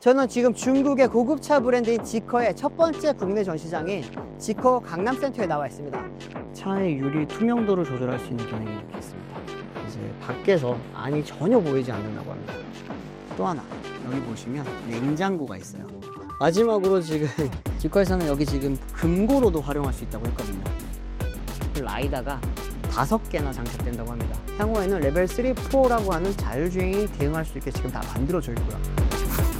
저는 지금 중국의 고급차 브랜드인 지커의 첫 번째 국내 전시장인 지커 강남센터에 나와 있습니다. 차의 유리 투명도를 조절할 수 있는 기능이 이렇게 있습니다. 이제 밖에서 안이 전혀 보이지 않는다고 합니다. 또 하나, 여기 보시면 냉장고가 있어요. 마지막으로 지금 지커에서는 여기 지금 금고로도 활용할 수 있다고 했거든요. 라이다가 5개나 장착된다고 합니다. 향후에는 레벨 3, 4라고 하는 자율주행이 대응할 수 있게 지금 다 만들어져 있고요.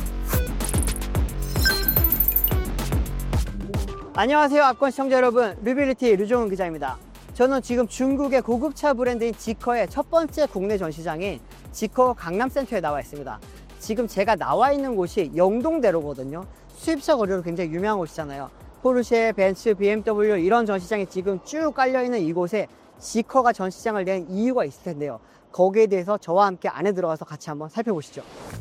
안녕하세요, 압권 시청자 여러분. 류빌리티 류종훈 기자입니다. 저는 지금 중국의 고급차 브랜드인 지커의 첫 번째 국내 전시장인 지커 강남센터에 나와 있습니다. 지금 제가 나와 있는 곳이 영동대로거든요. 수입차 거리로 굉장히 유명한 곳이잖아요. 포르쉐, 벤츠, BMW 이런 전시장이 지금 쭉 깔려있는 이곳에 지커가 전시장을 낸 이유가 있을 텐데요. 거기에 대해서 저와 함께 안에 들어가서 같이 한번 살펴보시죠.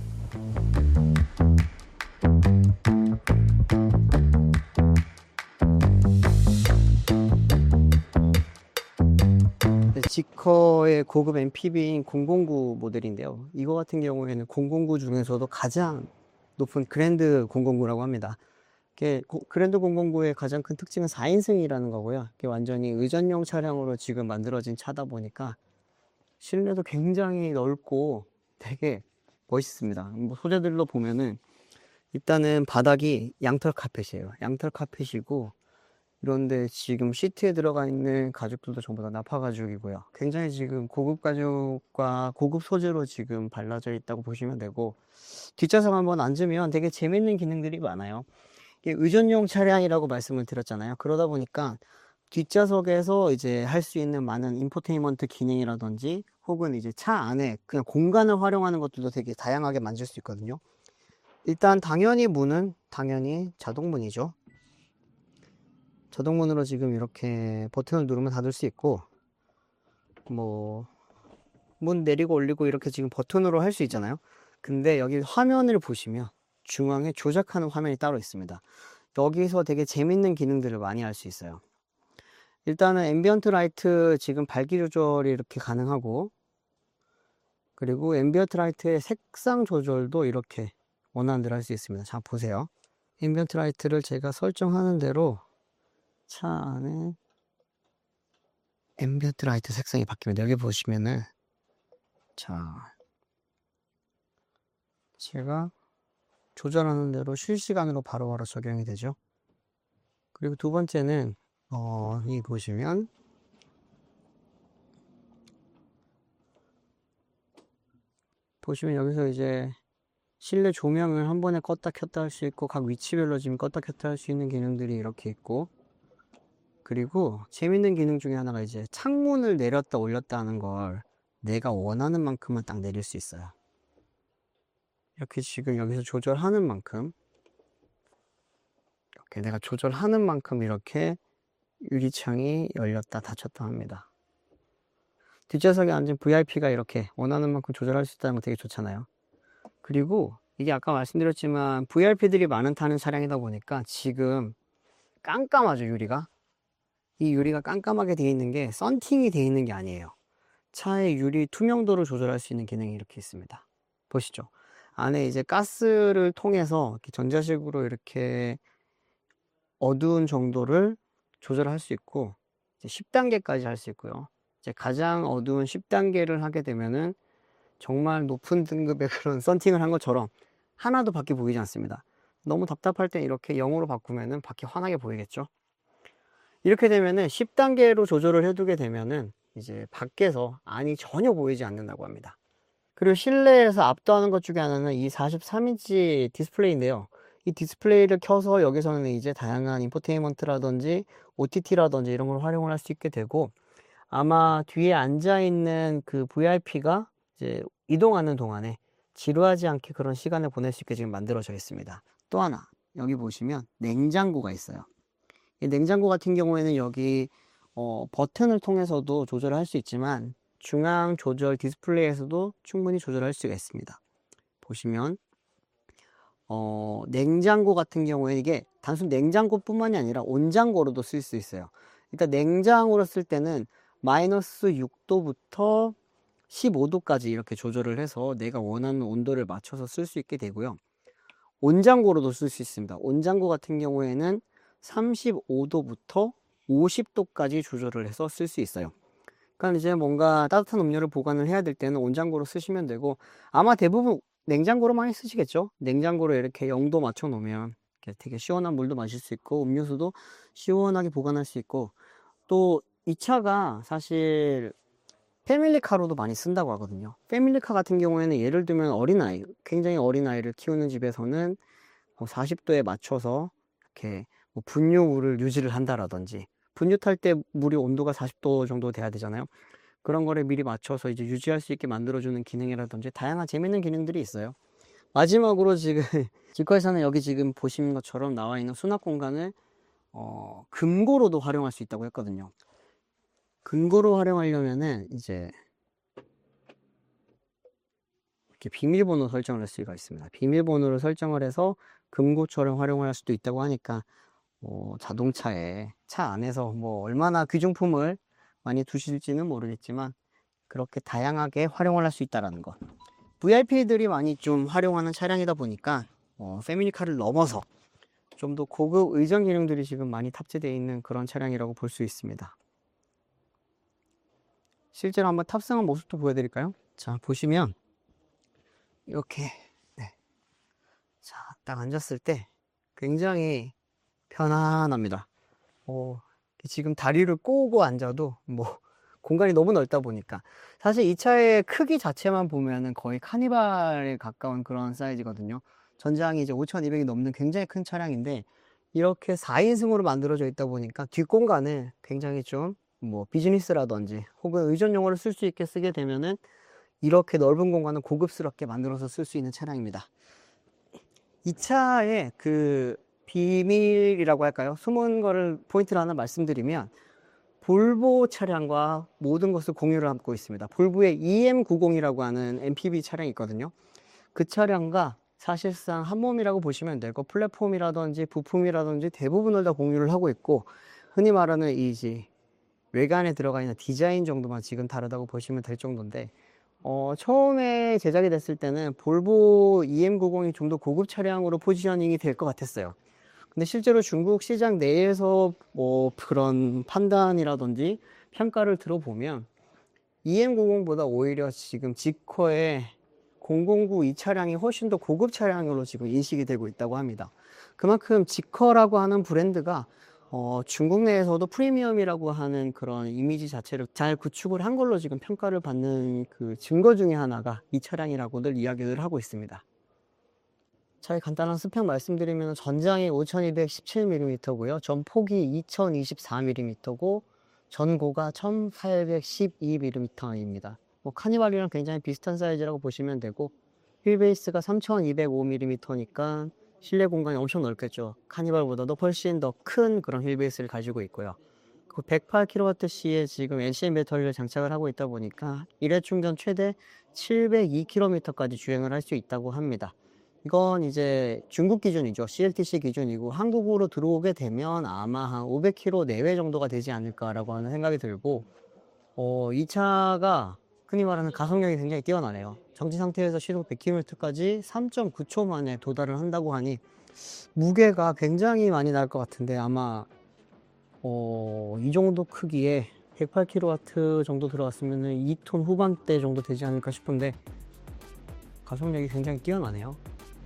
지커의 고급 MPV인 009 모델인데요. 이거 같은 경우에는 009 중에서도 가장 높은 그랜드 009라고 합니다. 그랜드 009의 가장 큰 특징은 4인승이라는 거고요. 완전히 의전용 차량으로 지금 만들어진 차다 보니까 실내도 굉장히 넓고 되게 멋있습니다. 뭐 소재들로 보면은 일단은 바닥이 양털 카펫이에요. 양털 카펫이고, 그런데 지금 시트에 들어가 있는 가죽들도 전부 다 나파 가죽이고요. 굉장히 지금 고급 가죽과 고급 소재로 지금 발라져 있다고 보시면 되고, 뒷좌석 한번 앉으면 되게 재밌는 기능들이 많아요. 이게 의전용 차량이라고 말씀을 드렸잖아요. 그러다 보니까 뒷좌석에서 이제 할 수 있는 많은 인포테인먼트 기능이라든지 혹은 이제 차 안에 그냥 공간을 활용하는 것들도 되게 다양하게 만질 수 있거든요. 일단 당연히 문은 당연히 자동문이죠. 자동문으로 지금 이렇게 버튼을 누르면 닫을 수 있고, 뭐 문 내리고 올리고 이렇게 지금 버튼으로 할 수 있잖아요. 근데 여기 화면을 보시면 중앙에 조작하는 화면이 따로 있습니다. 여기서 되게 재밌는 기능들을 많이 할 수 있어요. 일단은 앰비언트 라이트 지금 밝기 조절이 이렇게 가능하고, 그리고 앰비언트 라이트의 색상 조절도 이렇게 원하는 대로 할 수 있습니다. 자, 보세요. 앰비언트 라이트를 제가 설정하는 대로 차 안에 앰비언트 라이트 색상이 바뀝니다. 여기 보시면은, 자, 제가 조절하는 대로 실시간으로 바로바로 적용이 되죠. 그리고 두 번째는 이 보시면 여기서 이제 실내 조명을 한 번에 껐다 켰다 할 수 있고, 각 위치별로 지금 껐다 켰다 할 수 있는 기능들이 이렇게 있고, 그리고 재밌는 기능 중에 하나가 이제 창문을 내렸다 올렸다 하는 걸 내가 원하는 만큼만 딱 내릴 수 있어요. 이렇게 지금 여기서 조절하는 만큼, 이렇게 내가 조절하는 만큼 이렇게 유리창이 열렸다 닫혔다 합니다. 뒷좌석에 앉은 VIP가 이렇게 원하는 만큼 조절할 수 있다는 거 되게 좋잖아요. 그리고 이게 아까 말씀드렸지만 VIP들이 많은 타는 차량이다 보니까 지금 깜깜하죠, 유리가. 이 유리가 깜깜하게 되어 있는 게 썬팅이 되어 있는 게 아니에요. 차의 유리 투명도를 조절할 수 있는 기능이 이렇게 있습니다. 보시죠. 안에 이제 가스를 통해서 이렇게 전자식으로 이렇게 어두운 정도를 조절할 수 있고, 이제 10단계까지 할 수 있고요. 이제 가장 어두운 10단계를 하게 되면은 정말 높은 등급의 그런 썬팅을 한 것처럼 하나도 밖이 보이지 않습니다. 너무 답답할 때 이렇게 0으로 바꾸면은 밖이 환하게 보이겠죠. 이렇게 되면은 10단계로 조절을 해두게 되면은 이제 밖에서 안이 전혀 보이지 않는다고 합니다. 그리고 실내에서 압도하는 것 중에 하나는 이 43인치 디스플레이인데요. 이 디스플레이를 켜서 여기서는 이제 다양한 인포테인먼트라든지 OTT라든지 이런 걸 활용을 할 수 있게 되고, 아마 뒤에 앉아있는 그 VIP가 이제 이동하는 동안에 지루하지 않게 그런 시간을 보낼 수 있게 지금 만들어져 있습니다. 또 하나, 여기 보시면 냉장고가 있어요. 이 냉장고 같은 경우에는 여기 버튼을 통해서도 조절을 할 수 있지만 중앙 조절 디스플레이에서도 충분히 조절할 수가 있습니다. 보시면 냉장고 같은 경우에 이게 단순 냉장고뿐만이 아니라 온장고로도 쓸 수 있어요. 일단 냉장고로 쓸 때는 마이너스 6도부터 15도까지 이렇게 조절을 해서 내가 원하는 온도를 맞춰서 쓸 수 있게 되고요. 온장고로도 쓸 수 있습니다. 온장고 같은 경우에는 35도부터 50도까지 조절을 해서 쓸 수 있어요. 그러니까 이제 뭔가 따뜻한 음료를 보관을 해야 될 때는 온장고로 쓰시면 되고, 아마 대부분 냉장고로 많이 쓰시겠죠? 냉장고로 이렇게 0도 맞춰 놓으면 되게 시원한 물도 마실 수 있고, 음료수도 시원하게 보관할 수 있고, 또 이 차가 사실 패밀리카로도 많이 쓴다고 하거든요. 패밀리카 같은 경우에는 예를 들면 어린아이, 굉장히 어린아이를 키우는 집에서는 40도에 맞춰서 이렇게 뭐 분유를 유지를 한다라든지, 분유 탈 때 물이 온도가 40도 정도 돼야 되잖아요. 그런 거를 미리 맞춰서 이제 유지할 수 있게 만들어주는 기능이라든지 다양한 재밌는 기능들이 있어요. 마지막으로 지금 지커에서는 여기 지금 보시는 것처럼 나와 있는 수납 공간을 금고로도 활용할 수 있다고 했거든요. 금고로 활용하려면은 이제 이렇게 비밀번호 설정을 할 수가 있습니다. 비밀번호를 설정을 해서 금고처럼 활용을 할 수도 있다고 하니까 자동차에 차 안에서 뭐 얼마나 귀중품을 많이 두실지는 모르겠지만 그렇게 다양하게 활용을 할 수 있다는 것. VIP들이 많이 좀 활용하는 차량이다 보니까 패밀리카를 넘어서 좀 더 고급 의전 기능들이 지금 많이 탑재되어 있는 그런 차량이라고 볼 수 있습니다. 실제로 한번 탑승한 모습도 보여드릴까요? 자, 보시면 이렇게 자, 딱 앉았을 때 굉장히 편안합니다. 지금 다리를 꼬고 앉아도 뭐 공간이 너무 넓다 보니까, 사실 이 차의 크기 자체만 보면은 거의 카니발에 가까운 그런 사이즈거든요. 전장이 이제 5200이 넘는 굉장히 큰 차량인데, 이렇게 4인승으로 만들어져 있다 보니까 뒷공간을 굉장히 좀 뭐 비즈니스라든지 혹은 의전용으로 쓸 수 있게 쓰게 되면은 이렇게 넓은 공간을 고급스럽게 만들어서 쓸 수 있는 차량입니다. 이 차의 그 비밀이라고 할까요? 숨은 거를 포인트를 하나 말씀드리면, 볼보 차량과 모든 것을 공유를 하고 있습니다. 볼보의 EM90이라고 하는 MPV 차량이 있거든요. 그 차량과 사실상 한 몸이라고 보시면 되고, 플랫폼이라든지 부품이라든지 대부분을 다 공유를 하고 있고, 흔히 말하는 이제 외관에 들어가 있는 디자인 정도만 지금 다르다고 보시면 될 정도인데, 처음에 제작이 됐을 때는 볼보 EM90이 좀 더 고급 차량으로 포지셔닝이 될 것 같았어요. 근데 실제로 중국 시장 내에서 뭐 그런 판단이라든지 평가를 들어보면 EM90보다 오히려 지금 지커의 009 이 차량이 훨씬 더 고급 차량으로 지금 인식이 되고 있다고 합니다. 그만큼 지커라고 하는 브랜드가 중국 내에서도 프리미엄이라고 하는 그런 이미지 자체를 잘 구축을 한 걸로 지금 평가를 받는 그 증거 중에 하나가 이 차량이라고들 이야기를 하고 있습니다. 차의 간단한 스펙 말씀드리면, 전장이 5217mm고요. 전폭이 2024mm고 전고가 1812mm입니다. 뭐 카니발이랑 굉장히 비슷한 사이즈라고 보시면 되고, 휠베이스가 3205mm니까 실내 공간이 엄청 넓겠죠. 카니발보다도 훨씬 더 큰 그런 휠베이스를 가지고 있고요. 108kWh의 지금 NCM 배터리를 장착을 하고 있다 보니까 일회 충전 최대 702km까지 주행을 할 수 있다고 합니다. 이건 이제 중국 기준이죠. CLTC 기준이고, 한국으로 들어오게 되면 아마 한 500km 내외 정도가 되지 않을까라고 하는 생각이 들고, 이 차가 흔히 말하는 가속력이 굉장히 뛰어나네요. 정지 상태에서 시속 100km까지 3.9초 만에 도달을 한다고 하니 무게가 굉장히 많이 날 것 같은데, 아마 이 정도 크기에 108kW 정도 들어갔으면 2톤 후반대 정도 되지 않을까 싶은데, 가속력이 굉장히 뛰어나네요.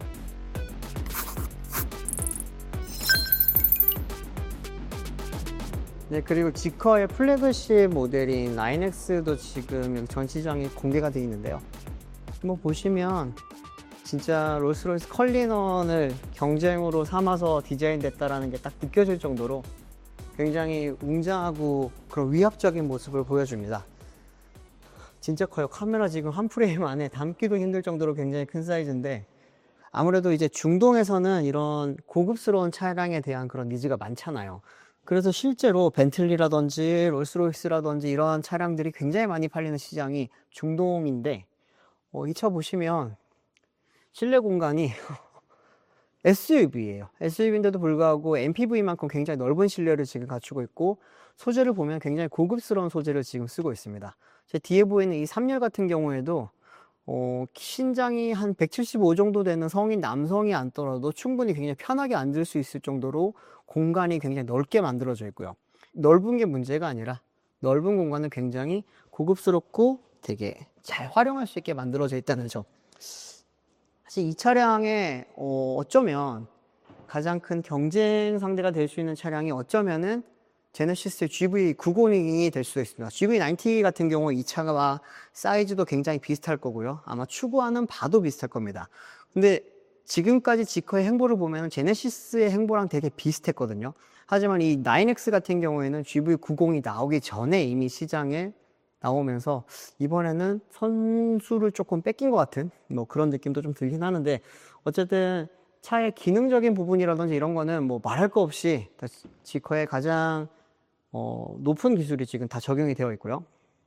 네, 그리고 지커의 플래그십 모델인 9X도 지금 여기 전시장에 공개가 되어 있는데요. 뭐 보시면 진짜 롤스로이스 컬리넌을 경쟁으로 삼아서 디자인됐다라는 게 딱 느껴질 정도로 굉장히 웅장하고 그런 위압적인 모습을 보여줍니다. 진짜 커요. 카메라 지금 한 프레임 안에 담기도 힘들 정도로 굉장히 큰 사이즈인데, 아무래도 이제 중동에서는 이런 고급스러운 차량에 대한 그런 니즈가 많잖아요. 그래서 실제로 벤틀리라든지 롤스로이스라든지 이런 차량들이 굉장히 많이 팔리는 시장이 중동인데, 이 차 보시면 실내 공간이 SUV예요. SUV인데도 불구하고 MPV만큼 굉장히 넓은 실내를 지금 갖추고 있고, 소재를 보면 굉장히 고급스러운 소재를 지금 쓰고 있습니다. 제 뒤에 보이는 이 3열 같은 경우에도 신장이 한 175 정도 되는 성인 남성이 앉더라도 충분히 굉장히 편하게 앉을 수 있을 정도로 공간이 굉장히 넓게 만들어져 있고요. 넓은 게 문제가 아니라 넓은 공간을 굉장히 고급스럽고 되게 잘 활용할 수 있게 만들어져 있다는 점. 사실 이 차량의 어쩌면 가장 큰 경쟁 상대가 될 수 있는 차량이 어쩌면은 제네시스의 GV902이 될 수도 있습니다. GV90 같은 경우 이 차가 사이즈도 굉장히 비슷할 거고요. 아마 추구하는 바도 비슷할 겁니다. 근데 지금까지 지커의 행보를 보면 제네시스의 행보랑 되게 비슷했거든요. 하지만 이 9X 같은 경우에는 GV90이 나오기 전에 이미 시장에 나오면서 이번에는 선수를 조금 뺏긴 것 같은 뭐 그런 느낌도 좀 들긴 하는데, 어쨌든 차의 기능적인 부분이라든지 이런 거는 뭐 말할 거 없이 지커의 가장 높은 기술이 지금 다 적용이 되어 있고요.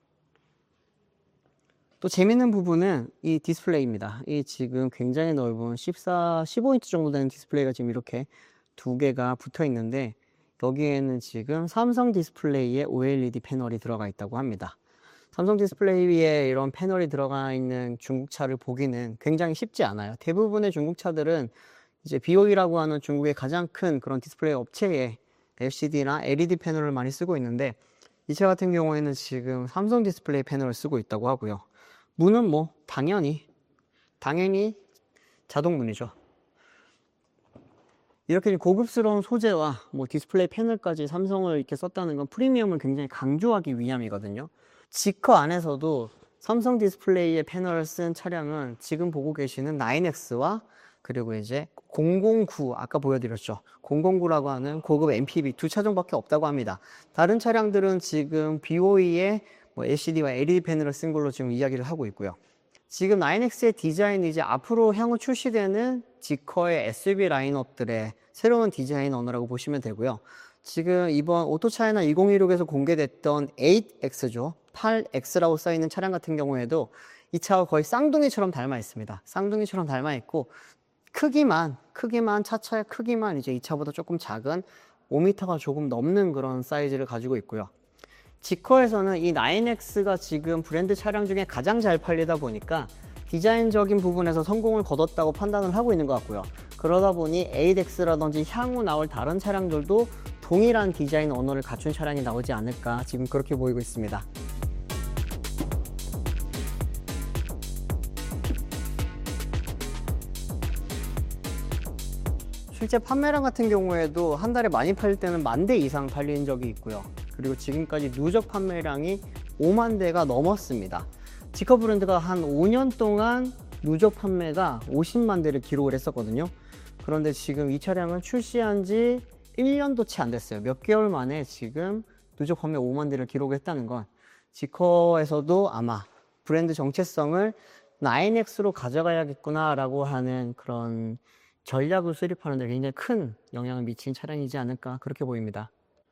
또 재밌는 부분은 이 디스플레이입니다. 이 지금 굉장히 넓은 15인치 정도 되는 디스플레이가 지금 이렇게 두 개가 붙어 있는데, 여기에는 지금 삼성 디스플레이의 OLED 패널이 들어가 있다고 합니다. 삼성 디스플레이에 이런 패널이 들어가 있는 중국차를 보기는 굉장히 쉽지 않아요. 대부분의 중국차들은 이제 BOE라고 하는 중국의 가장 큰 그런 디스플레이 업체에 LCD나 LED 패널을 많이 쓰고 있는데, 이 차 같은 경우에는 지금 삼성 디스플레이 패널을 쓰고 있다고 하고요. 문은 뭐 당연히 자동문이죠. 이렇게 고급스러운 소재와 뭐 디스플레이 패널까지 삼성을 이렇게 썼다는 건 프리미엄을 굉장히 강조하기 위함이거든요. 지커 안에서도 삼성 디스플레이의 패널을 쓴 차량은 지금 보고 계시는 9X와 그리고 이제 009, 아까 보여드렸죠. 009라고 하는 고급 MPV 두 차종밖에 없다고 합니다. 다른 차량들은 지금 BOE의 뭐 LCD와 LED 패널을 쓴 걸로 지금 이야기를 하고 있고요. 지금 9X의 디자인이 이제 앞으로 향후 출시되는 지커의 SUV 라인업들의 새로운 디자인 언어라고 보시면 되고요. 지금 이번 오토차이나 2016에서 공개됐던 8X죠. 8X라고 써있는 차량 같은 경우에도 이 차가 거의 쌍둥이처럼 닮아 있습니다. 쌍둥이처럼 닮아 있고, 차차의 크기만 이제 이 차보다 조금 작은 5m가 조금 넘는 그런 사이즈를 가지고 있고요. 지커에서는 이 9X가 지금 브랜드 차량 중에 가장 잘 팔리다 보니까 디자인적인 부분에서 성공을 거뒀다고 판단을 하고 있는 것 같고요. 그러다 보니 8X라든지 향후 나올 다른 차량들도 동일한 디자인 언어를 갖춘 차량이 나오지 않을까, 지금 그렇게 보이고 있습니다. 실제 판매량 같은 경우에도 한 달에 많이 팔릴 때는 10,000대 이상 팔린 적이 있고요. 그리고 지금까지 누적 판매량이 5만 대가 넘었습니다. 지커 브랜드가 한 5년 동안 누적 판매가 50만 대를 기록을 했었거든요. 그런데 지금 이 차량은 출시한 지 1년도 채 안 됐어요. 몇 개월 만에 지금 누적 판매 5만 대를 기록했다는 건 지커에서도 아마 브랜드 정체성을 9X로 가져가야겠구나 라고 하는 그런 전략을 수립하는 데 굉장히 큰 영향을 미친 차량이지 않을까, 그렇게 보입니다.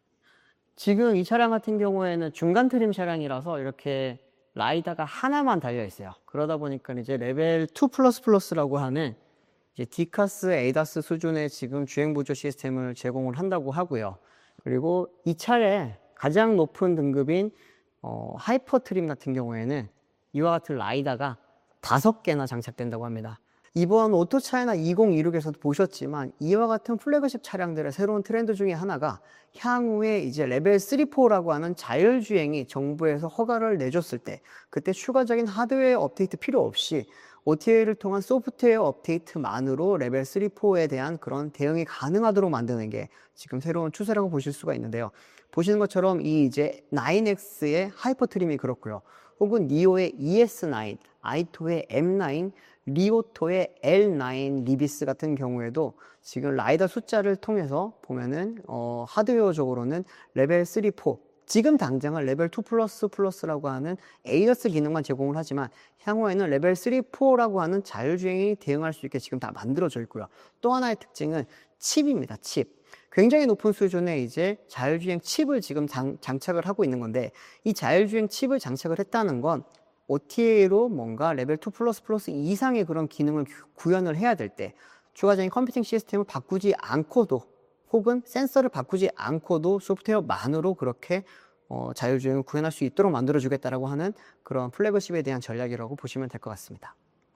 지금 이 차량 같은 경우에는 중간 트림 차량이라서 이렇게 라이다가 하나만 달려 있어요. 그러다 보니까 이제 레벨 2++라고 하는 이제 디카스 에이다스 수준의 지금 주행 보조 시스템을 제공을 한다고 하고요. 그리고 이 차의 가장 높은 등급인 하이퍼 트림 같은 경우에는 이와 같은 라이다가 5개나 장착된다고 합니다. 이번 오토차이나 2026에서도 보셨지만 이와 같은 플래그십 차량들의 새로운 트렌드 중에 하나가 향후에 이제 레벨 3, 4라고 하는 자율주행이 정부에서 허가를 내줬을 때, 그때 추가적인 하드웨어 업데이트 필요 없이 OTA를 통한 소프트웨어 업데이트만으로 레벨 3, 4에 대한 그런 대응이 가능하도록 만드는 게 지금 새로운 추세라고 보실 수가 있는데요. 보시는 것처럼 이 이제 9X의 하이퍼 트림이 그렇고요. 혹은 니오의 ES9, 아이토의 M9, 리오토의 L9 리비스 같은 경우에도 지금 라이다 숫자를 통해서 보면은 하드웨어적으로는 레벨 3, 4, 지금 당장은 레벨 2++라고 하는 ADAS 기능만 제공을 하지만 향후에는 레벨 3, 4라고 하는 자율주행이 대응할 수 있게 지금 다 만들어져 있고요. 또 하나의 특징은 칩입니다. 칩. 굉장히 높은 수준의 이제 자율주행 칩을 지금 장착을 하고 있는 건데, 이 자율주행 칩을 장착을 했다는 건 OTA로 뭔가 레벨 2++ 이상의 그런 기능을 구현을 해야 될 때 추가적인 컴퓨팅 시스템을 바꾸지 않고도, 혹은 센서를 바꾸지 않고도 소프트웨어만으로 그렇게 자율주행을 구현할 수 있도록 만들어주겠다라고 하는 그런 플래그십에 대한 전략이라고 보시면 될 것 같습니다.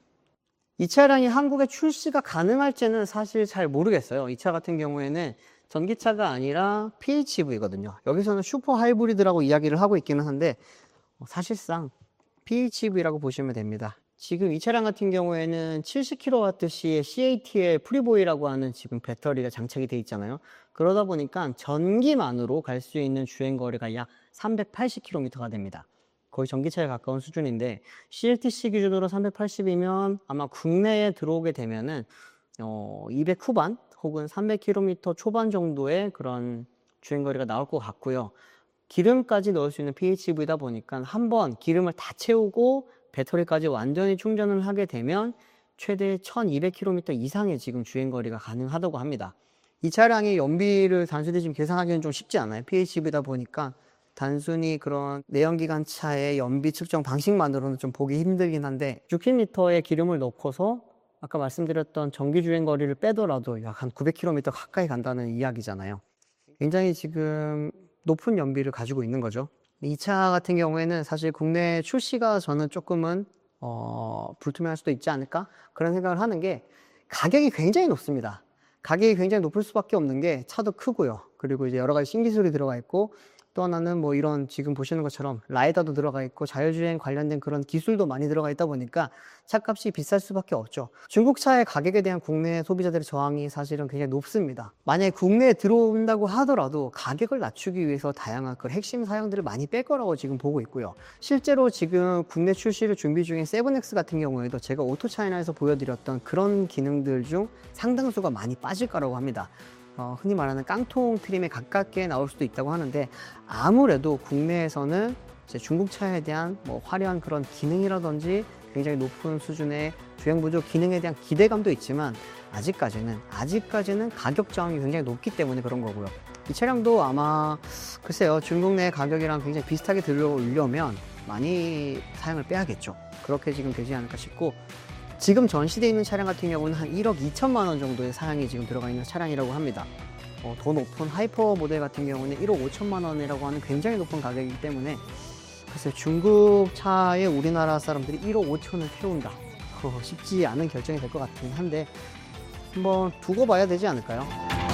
이 차량이 한국에 출시가 가능할지는 사실 잘 모르겠어요. 이 차 같은 경우에는 전기차가 아니라 PHEV거든요. 여기서는 슈퍼 하이브리드라고 이야기를 하고 있기는 한데 사실상 PHEV라고 보시면 됩니다. 지금 이 차량 같은 경우에는 70kWh의 CATL 프리보이라고 하는 지금 배터리가 장착이 되어 있잖아요. 그러다 보니까 전기만으로 갈 수 있는 주행거리가 약 380km가 됩니다. 거의 전기차에 가까운 수준인데 CLTC 기준으로 380이면 아마 국내에 들어오게 되면은 200 후반 혹은 300km 초반 정도의 그런 주행거리가 나올 것 같고요. 기름까지 넣을 수 있는 PHEV다 보니까 한번 기름을 다 채우고 배터리까지 완전히 충전을 하게 되면 최대 1200km 이상의 지금 주행거리가 가능하다고 합니다. 이 차량의 연비를 단순히 지금 계산하기는 좀 쉽지 않아요. PHEV다 보니까 단순히 그런 내연기관차의 연비 측정 방식만으로는 좀 보기 힘들긴 한데 60L의 기름을 넣고서 아까 말씀드렸던 전기 주행거리를 빼더라도 약 한 900km 가까이 간다는 이야기잖아요. 굉장히 지금 높은 연비를 가지고 있는 거죠. 이 차 같은 경우에는 사실 국내 출시가 저는 조금은 불투명할 수도 있지 않을까? 그런 생각을 하는 게 가격이 굉장히 높습니다. 가격이 굉장히 높을 수밖에 없는 게 차도 크고요. 그리고 이제 여러 가지 신기술이 들어가 있고 또 하나는 뭐 이런 지금 보시는 것처럼 라이다도 들어가 있고 자율주행 관련된 그런 기술도 많이 들어가 있다 보니까 차값이 비쌀 수밖에 없죠. 중국차의 가격에 대한 국내 소비자들의 저항이 사실은 굉장히 높습니다. 만약에 국내에 들어온다고 하더라도 가격을 낮추기 위해서 다양한 그 핵심 사양들을 많이 뺄 거라고 지금 보고 있고요. 실제로 지금 국내 출시를 준비 중인 7X 같은 경우에도 제가 오토차이나에서 보여드렸던 그런 기능들 중 상당수가 많이 빠질 거라고 합니다. 흔히 말하는 깡통 트림에 가깝게 나올 수도 있다고 하는데 아무래도 국내에서는 이제 중국차에 대한 뭐 화려한 그런 기능이라든지 굉장히 높은 수준의 주행보조 기능에 대한 기대감도 있지만 아직까지는 가격 저항이 굉장히 높기 때문에 그런 거고요. 이 차량도 아마 글쎄요 중국 내 가격이랑 굉장히 비슷하게 들어오려면 많이 사양을 빼야겠죠. 그렇게 지금 되지 않을까 싶고 지금 전시되어 있는 차량 같은 경우는 한 1억 2천만 원 정도의 사양이 지금 들어가 있는 차량이라고 합니다. 더 높은 하이퍼 모델 같은 경우는 1억 5천만 원이라고 하는 굉장히 높은 가격이기 때문에 글쎄 중국 차에 우리나라 사람들이 1억 5천을 태운다. 쉽지 않은 결정이 될 것 같긴 한데 한번 두고 봐야 되지 않을까요?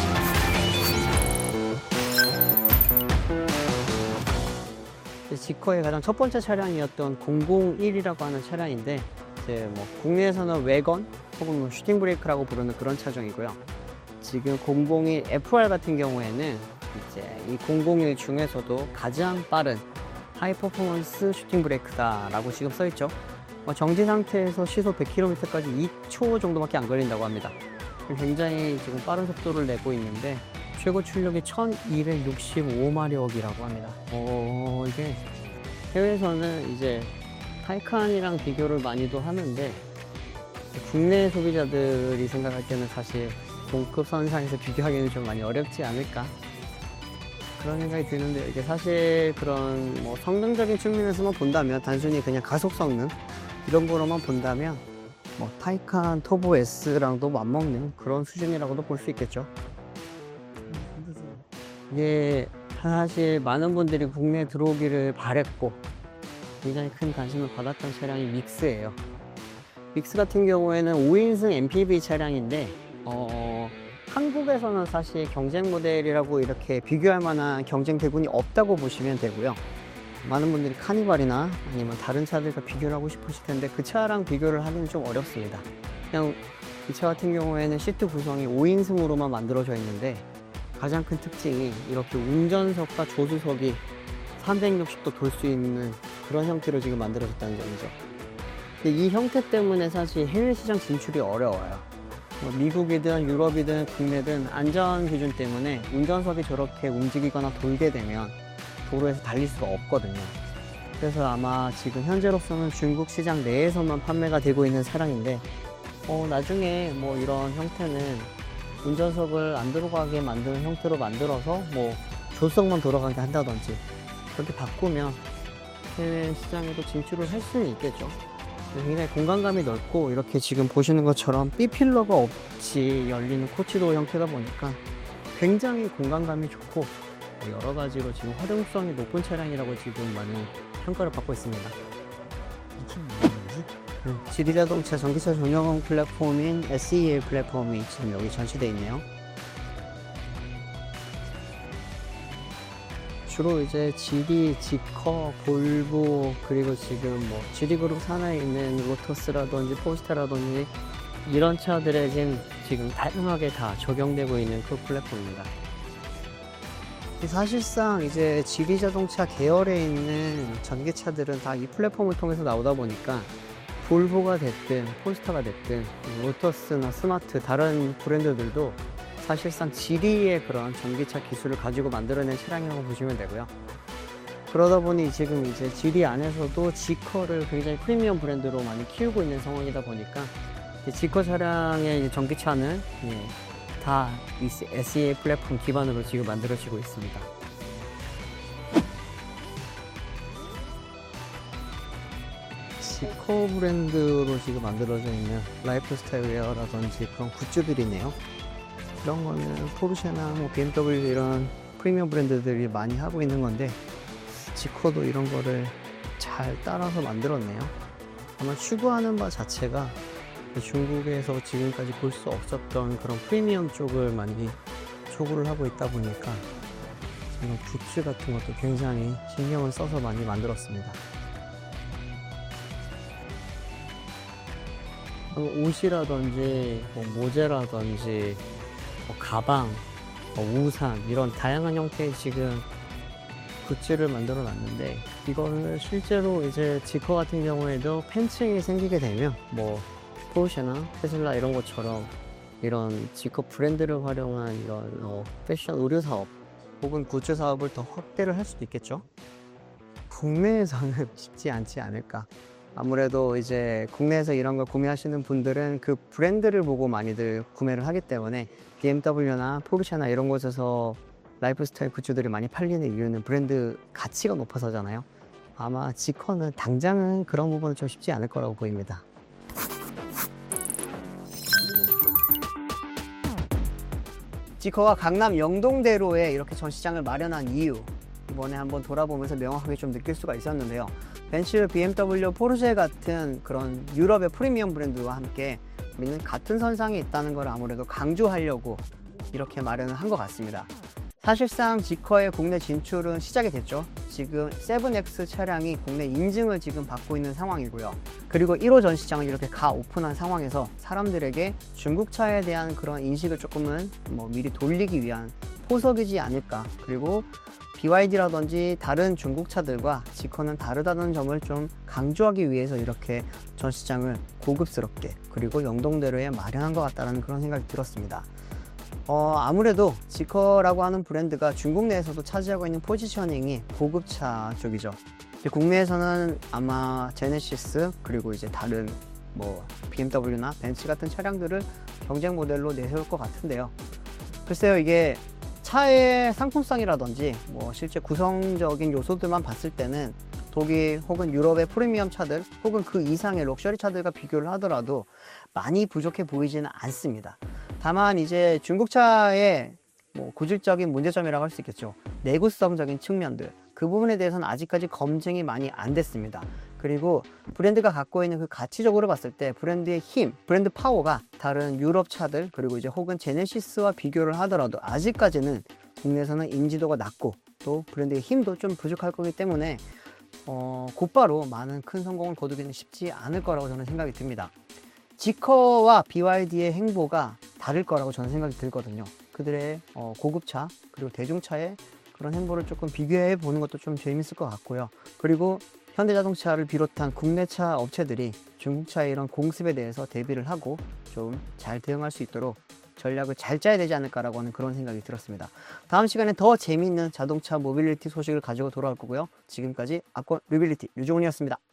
지커의 가장 첫 번째 차량이었던 001이라고 하는 차량인데 이제 뭐 국내에서는 외건 혹은 뭐 슈팅 브레이크라고 부르는 그런 차종이고요. 지금 001 FR 같은 경우에는 이제 이 001 중에서도 가장 빠른 하이 퍼포먼스 슈팅 브레이크다라고 지금 써 있죠. 정지 상태에서 시속 100km까지 2초 정도밖에 안 걸린다고 합니다. 굉장히 지금 빠른 속도를 내고 있는데 최고 출력이 1265마력이라고 합니다. 이게 해외에서는 이제 타이칸이랑 비교를 많이도 하는데 국내 소비자들이 생각할 때는 사실 동급 선상에서 비교하기는 좀 많이 어렵지 않을까 그런 생각이 드는데 이게 사실 그런 뭐 성능적인 측면에서만 본다면 단순히 그냥 가속 성능 이런 거로만 본다면 뭐 타이칸 터보 S랑도 맞먹는 그런 수준이라고도 볼 수 있겠죠. 이게 사실 많은 분들이 국내에 들어오기를 바랬고 굉장히 큰 관심을 받았던 차량이 믹스예요. 믹스 같은 경우에는 5인승 MPV 차량인데 한국에서는 사실 경쟁 모델이라고 이렇게 비교할 만한 경쟁 대군이 없다고 보시면 되고요. 많은 분들이 카니발이나 아니면 다른 차들과 비교를 하고 싶으실 텐데 그 차랑 비교를 하기는 좀 어렵습니다. 그냥 이 차 같은 경우에는 시트 구성이 5인승으로만 만들어져 있는데 가장 큰 특징이 이렇게 운전석과 조수석이 360도 돌 수 있는 그런 형태로 지금 만들어졌다는 점이죠. 근데 이 형태 때문에 사실 해외 시장 진출이 어려워요. 미국이든 유럽이든 국내든 안전 기준 때문에 운전석이 저렇게 움직이거나 돌게 되면 도로에서 달릴 수가 없거든요. 그래서 아마 지금 현재로서는 중국 시장 내에서만 판매가 되고 있는 차량인데 나중에 뭐 이런 형태는 운전석을 안 들어가게 만드는 형태로 만들어서 뭐 조수석만 돌아가게 한다든지 그렇게 바꾸면 해외 시장에도 진출을 할 수는 있겠죠. 굉장히 공간감이 넓고 이렇게 지금 보시는 것처럼 B필러가 없이 열리는 코치도 형태다 보니까 굉장히 공간감이 좋고 뭐 여러 가지로 지금 활용성이 높은 차량이라고 지금 많은 평가를 받고 있습니다. 지리자동차 전기차 전용 플랫폼인 SEL 플랫폼이 지금 여기 전시되어 있네요. 주로 이제 지리, 지커, 볼보, 그리고 지금 뭐 지리그룹 산하에 있는 로터스라든지 포스타라든지 이런 차들에 지금 다양하게 다 적용되고 있는 그 플랫폼입니다. 사실상 이제 지리자동차 계열에 있는 전기차들은 다 이 플랫폼을 통해서 나오다 보니까 볼보가 됐든 폴스타가 됐든 로터스나 스마트 다른 브랜드들도 사실상 지리의 그런 전기차 기술을 가지고 만들어낸 차량이라고 보시면 되고요. 그러다 보니 지금 이제 지리 안에서도 지커를 굉장히 프리미엄 브랜드로 많이 키우고 있는 상황이다 보니까 지커 차량의 전기차는 다 이 SEL 플랫폼 기반으로 지금 만들어지고 있습니다. 지커 브랜드로 지금 만들어져 있는 라이프스타일 웨어라든지 그런 굿즈들이네요. 이런 거는 포르쉐나 뭐 BMW 이런 프리미엄 브랜드들이 많이 하고 있는 건데 지커도 이런 거를 잘 따라서 만들었네요. 아마 추구하는 바 자체가 중국에서 지금까지 볼 수 없었던 그런 프리미엄 쪽을 많이 추구를 하고 있다 보니까 정말 굿즈 같은 것도 굉장히 신경을 써서 많이 만들었습니다. 옷이라든지 뭐 모자라든지 뭐 가방, 우산 이런 다양한 형태의 지금 굿즈를 만들어 놨는데 이거는 실제로 이제 지커 같은 경우에도 팬층이 생기게 되면 뭐 포르쉐나 테슬라 이런 것처럼 이런 지커 브랜드를 활용한 이런 패션 의류 사업 혹은 굿즈 사업을 더 확대를 할 수도 있겠죠. 국내에서는 쉽지 않지 않을까. 아무래도 이제 국내에서 이런 걸 구매하시는 분들은 그 브랜드를 보고 많이들 구매를 하기 때문에 BMW나 포르쉐나 이런 곳에서 라이프스타일 굿즈들이 많이 팔리는 이유는 브랜드 가치가 높아서잖아요. 아마 지커는 당장은 그런 부분은 좀 쉽지 않을 거라고 보입니다. 지커가 강남 영동대로에 이렇게 전시장을 마련한 이유, 이번에 한번 돌아보면서 명확하게 좀 느낄 수가 있었는데요. 벤츠, BMW, 포르쉐 같은 그런 유럽의 프리미엄 브랜드와 함께 우리는 같은 선상에 있다는 걸 아무래도 강조하려고 이렇게 마련을 한 것 같습니다. 사실상 지커의 국내 진출은 시작이 됐죠. 지금 7X 차량이 국내 인증을 지금 받고 있는 상황이고요. 그리고 1호 전시장을 이렇게 오픈한 상황에서 사람들에게 중국차에 대한 그런 인식을 조금은 미리 돌리기 위한 포석이지 않을까. 그리고 BYD라든지 다른 중국차들과 지커는 다르다는 점을 좀 강조하기 위해서 이렇게 전시장을 고급스럽게 그리고 영동대로에 마련한 것 같다는 그런 생각이 들었습니다. 아무래도 지커라고 하는 브랜드가 중국 내에서도 차지하고 있는 포지셔닝이 고급차 쪽이죠. 국내에서는 아마 제네시스 그리고 이제 다른 BMW나 벤츠 같은 차량들을 경쟁 모델로 내세울 것 같은데요. 글쎄요, 이게 차의 상품성이라든지 실제 구성적인 요소들만 봤을 때는 독일 혹은 유럽의 프리미엄 차들 혹은 그 이상의 럭셔리 차들과 비교를 하더라도 많이 부족해 보이지는 않습니다. 다만 이제 중국차의 고질적인 문제점이라고 할 수 있겠죠. 내구성적인 측면들, 그 부분에 대해서는 아직까지 검증이 많이 안 됐습니다. 그리고 브랜드가 갖고 있는 그 가치적으로 봤을 때 브랜드의 힘, 브랜드 파워가 다른 유럽 차들 그리고 이제 혹은 제네시스와 비교를 하더라도 아직까지는 국내에서는 인지도가 낮고 또 브랜드의 힘도 좀 부족할 거기 때문에 곧바로 많은 큰 성공을 거두기는 쉽지 않을 거라고 저는 생각이 듭니다. 지커와 BYD의 행보가 다를 거라고 저는 생각이 들거든요. 그들의 고급차 그리고 대중차의 그런 행보를 조금 비교해 보는 것도 좀 재밌을 것 같고요. 그리고 현대자동차를 비롯한 국내차 업체들이 중국차의 이런 공습에 대해서 대비를 하고 좀 잘 대응할 수 있도록 전략을 잘 짜야 되지 않을까라고 하는 그런 생각이 들었습니다. 다음 시간에 더 재미있는 자동차 모빌리티 소식을 가지고 돌아올 거고요. 지금까지 아권 모빌리티 류종훈이었습니다.